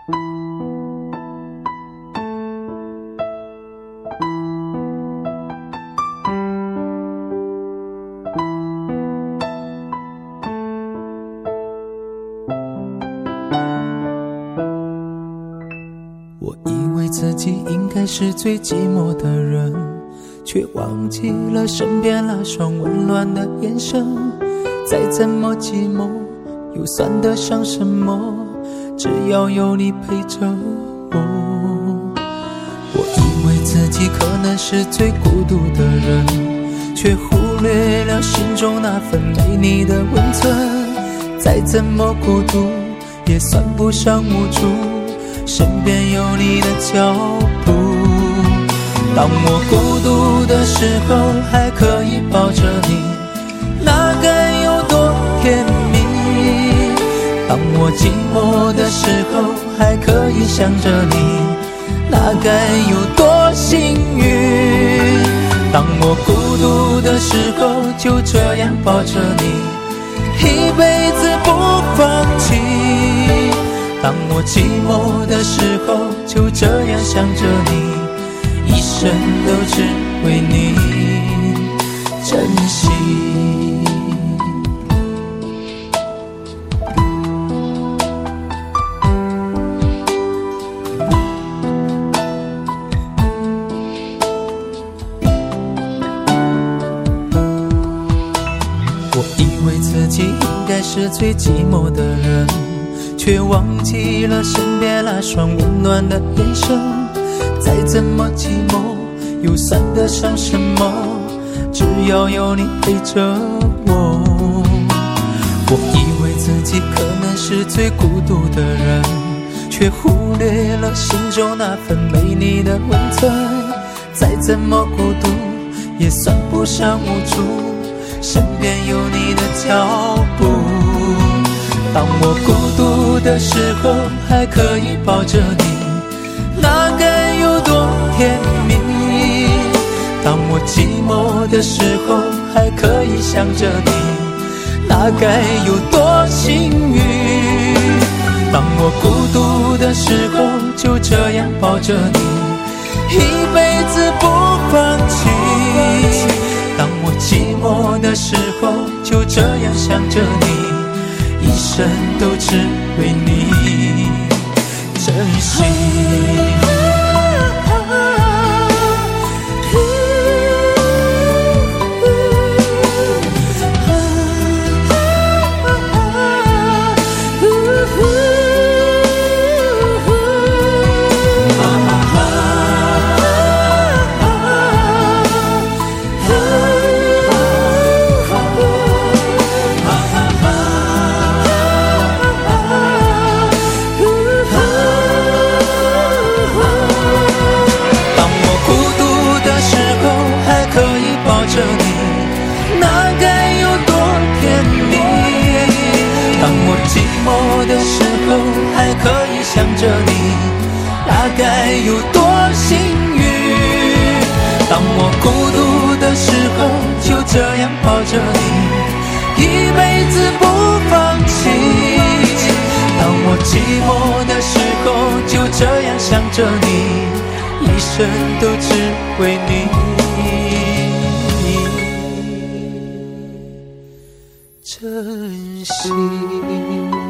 我以为自己应该是最寂寞的人，却忘记了身边那双温暖的眼神。再怎么寂寞又算得上什么，只要有你陪着我。我以为自己可能是最孤独的人，却忽略了心中那份没你的温存。再怎么孤独也算不上无助，身边有你的脚步。当我孤独的时候还可以抱着你，那该有多甜蜜。当我寂寞的时候还可以想着你，那该有多幸运。当我孤独的时候就这样抱着你，一辈子不放弃。当我寂寞的时候就这样想着你，一生都只为你珍惜。我以为自己应该是最寂寞的人，却忘记了身边那双温暖的眼神。再怎么寂寞又算得上什么，只要有你陪着我。我以为自己可能是最孤独的人，却忽略了心中那份没你的温存。再怎么孤独也算不上无助，身边有你的脚步。当我孤独的时候还可以抱着你，那该有多甜蜜。当我寂寞的时候还可以想着你，那该有多幸运。当我孤独的时候就这样抱着你，一辈子不放弃。当我寂寞的时候就这样想着你，一生都只为你珍惜。的时候还可以想着你，那该有多幸运。当我孤独的时候就这样抱着你，一辈子不放弃。当我寂寞的时候就这样想着你，一生都只为你珍惜。